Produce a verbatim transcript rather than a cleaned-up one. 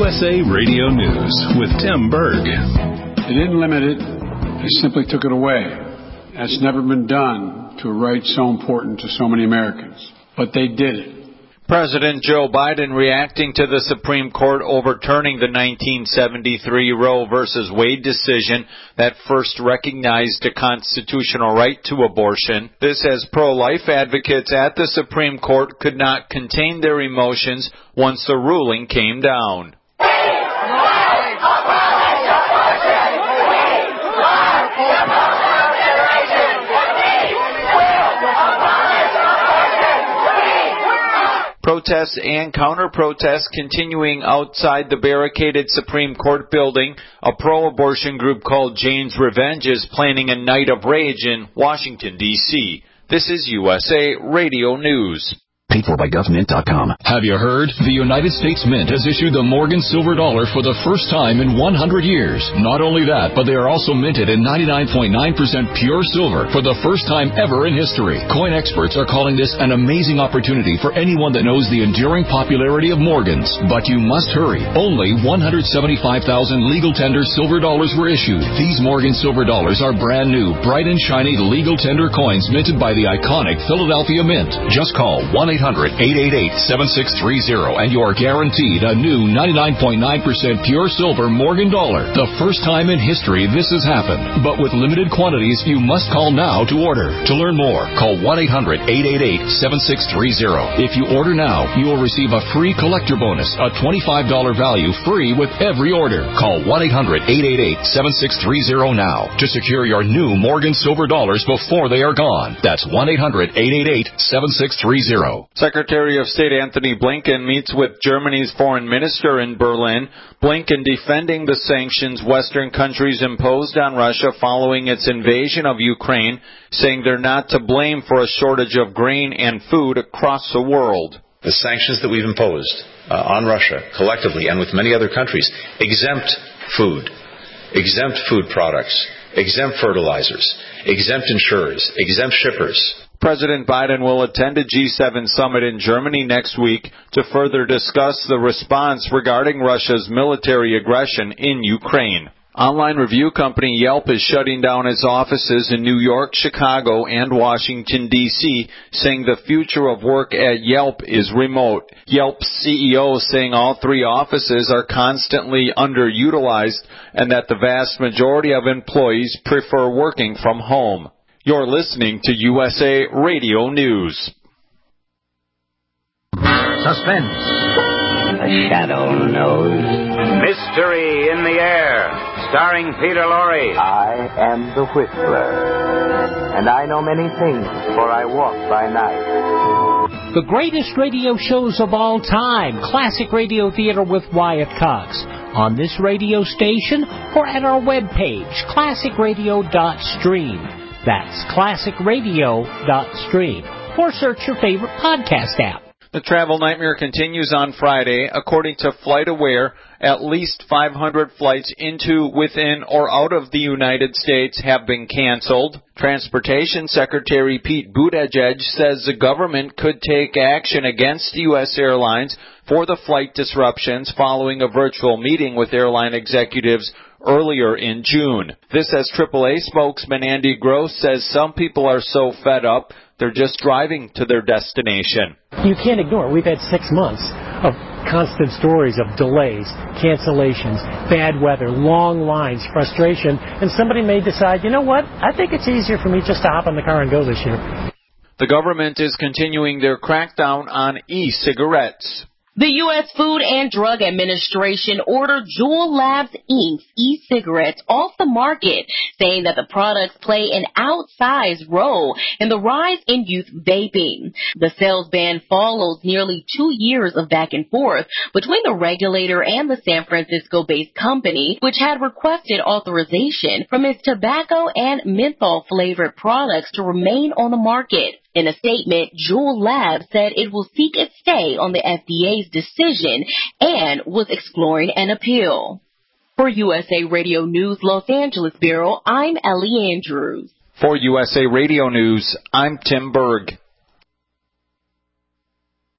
S A Radio News with Tim Berg. They didn't limit it. They simply took it away. That's never been done to a right so important to so many Americans. But they did it. President Joe Biden reacting to the Supreme Court overturning the nineteen seventy-three Roe versus Wade decision that first recognized a constitutional right to abortion. This as pro-life advocates at the Supreme Court could not contain their emotions once the ruling came down. Protests and counter-protests continuing outside the barricaded Supreme Court building. A pro-abortion group called Jane's Revenge is planning a night of rage in Washington, D C This is U S A Radio News. Paid for by government dot com. Have you heard? The United States Mint has issued the Morgan Silver Dollar for the first time in one hundred years. Not only that, but they are also minted in ninety-nine point nine percent pure silver for the first time ever in history. Coin experts are calling this an amazing opportunity for anyone that knows the enduring popularity of Morgans. But you must hurry. Only one hundred seventy-five thousand legal tender silver dollars were issued. These Morgan Silver Dollars are brand new, bright and shiny legal tender coins minted by the iconic Philadelphia Mint. Just call one eight hundred eight eight eight seven six three zero and you are guaranteed a new ninety-nine point nine percent pure silver Morgan dollar. The first time in history this has happened. But with limited quantities, you must call now to order. To learn more, call one eight hundred eight eight eight seven six three zero. If you order now, you will receive a free collector bonus, a twenty-five dollars value free with every order. Call one eight hundred eight eight eight seven six three zero now to secure your new Morgan Silver Dollars before they are gone. That's one eight hundred eight eight eight seven six three zero. Secretary of State Anthony Blinken meets with Germany's foreign minister in Berlin. Blinken defending the sanctions Western countries imposed on Russia following its invasion of Ukraine, saying they're not to blame for a shortage of grain and food across the world. The sanctions that we've imposed uh, on Russia collectively and with many other countries exempt food, exempt food products, exempt fertilizers, exempt insurers, exempt shippers. President Biden will attend a G seven summit in Germany next week to further discuss the response regarding Russia's military aggression in Ukraine. Online review company Yelp is shutting down its offices in New York, Chicago, and Washington, D C, saying the future of work at Yelp is remote. Yelp's C E O saying all three offices are constantly underutilized and that the vast majority of employees prefer working from home. You're listening to U S A Radio News. Suspense. A shadow knows. Mystery in the air. Starring Peter Lorre. I am the Whistler. And I know many things, for I walk by night. The greatest radio shows of all time. Classic Radio Theater with Wyatt Cox. On this radio station or at our webpage, classic radio dot stream. That's classic radio dot stream. Or search your favorite podcast app. The travel nightmare continues on Friday. According to FlightAware, at least five hundred flights into, within, or out of the United States have been canceled. Transportation Secretary Pete Buttigieg says the government could take action against U S airlines for the flight disruptions following a virtual meeting with airline executives earlier in June. This as triple A spokesman Andy Gross says some people are so fed up, they're just driving to their destination. You can't ignore it. We've had six months of constant stories of delays, cancellations, bad weather, long lines, frustration, and somebody may decide, you know what, I think it's easier for me just to hop in the car and go this year. The government is continuing their crackdown on e-cigarettes. The U S Food and Drug Administration ordered Juul Labs Incorporated's e-cigarettes off the market, saying that the products play an outsized role in the rise in youth vaping. The sales ban follows nearly two years of back and forth between the regulator and the San Francisco-based company, which had requested authorization from its tobacco and menthol-flavored products to remain on the market. In a statement, Juul Labs said it will seek its stay on the F D A's decision and was exploring an appeal. For U S A Radio News Los Angeles Bureau, I'm Ellie Andrews. For U S A Radio News, I'm Tim Berg.